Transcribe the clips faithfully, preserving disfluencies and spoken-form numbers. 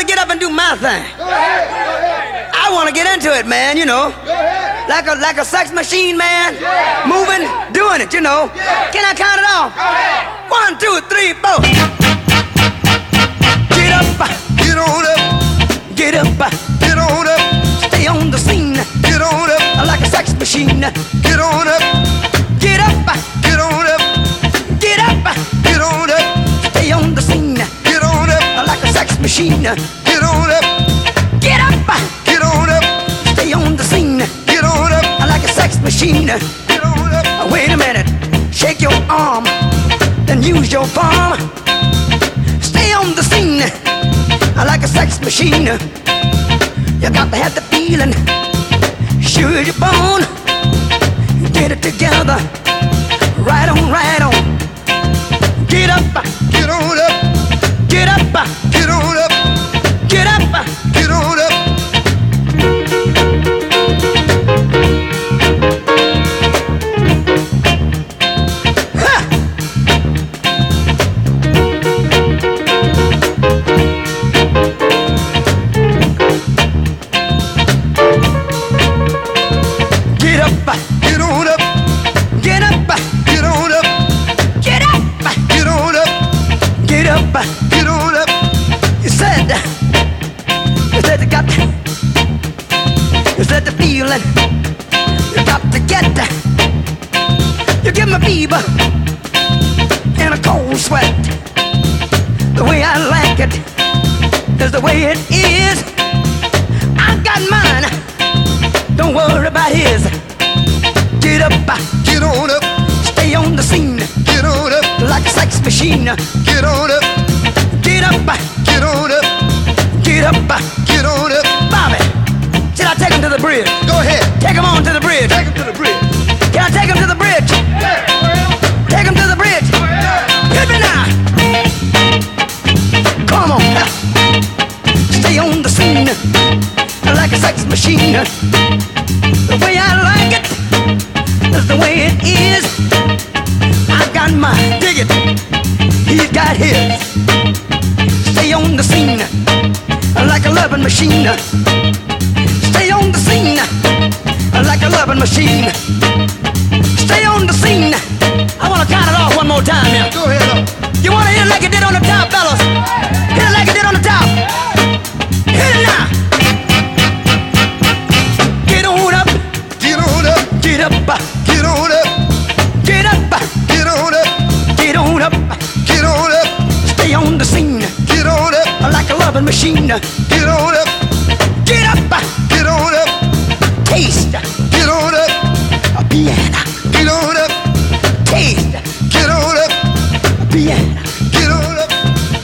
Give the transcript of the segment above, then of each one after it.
to get up and do my thing. I want to get into it, man, you know. Like a like a sex machine, man. Moving, doing it, you know. Can I count it off? One, two, three, four. Get up, Get on up, get up, get on up, stay on the scene. get on up, Like a sex machine. get on up, Get up, get on up, get up, get on up, stay on the scene. get on up, Like a sex machine. get on up, Get up, get on up, stay on the scene. get on up, Like a sex machine. get on up. Wait a minute, shake your arm, then use your palm. Stay on the scene like a sex machine. You got to have the feeling, sure as you're born. Get it together, right on, right on. Get up, Get on up, get up, get on up, get up. get on up. Get up, Get on up, get up, get on up, get up, get on up, get up. get on up. You said, you said you got, you said the feeling, you got to get, you give me fever and a cold sweat. The way I like it is the way it is. I got mine, don't worry about his. Get up, Get on up, stay on the scene get on up, like a sex machine. get on up, Get up, get on up, get up. get on up. Bobby, should I take him to the bridge? Go ahead, Take him on to the bridge. take him to the bridge. Can I take him to the bridge? Take him to the bridge. Hit me now. Come on. Stay on the scene like a sex machine. The way I like it is the way it is. I got mine, dig it. He's got his. Stay on the scene like a loving machine. Stay on the scene like a loving machine. Stay on the scene. I want to count it off one more time here. Go ahead up. You want to hit it like it did on the top, fellas? Hit it like it did on the top. Hit it now. Get on up, Get on up, get up, get on up, get up, get on up, get on up. get on up, Stay on the scene get on up, like a loving machine. get on up, Get up, get on up, taste get on up, a piano. get on up, Taste get on up, a piano. get on up.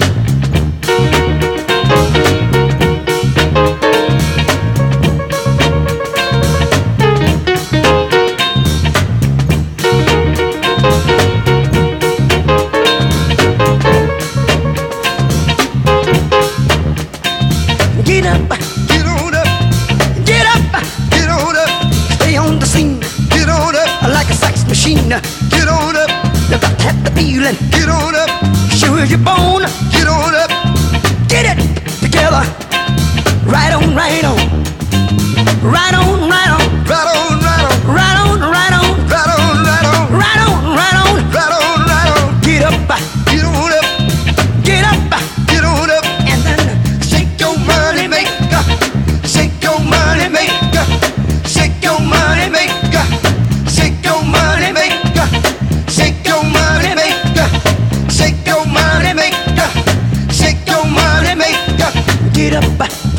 Get up, Get on up, get up. get on up, Stay on the scene get on up, like a sex machine. get on up, You got to have the feeling, get on up, sure as you're born. get on up, Get it together, right on, right on, right on, right on, right on, right on, right on, right on, right on, right on, right on, right on. right on, right on. Get up, Get on up, get up, get on up, and then shake your money maker, shake your money maker, shake your money maker, shake your money maker, shake your money maker, shake your money maker, shake your money maker. get up,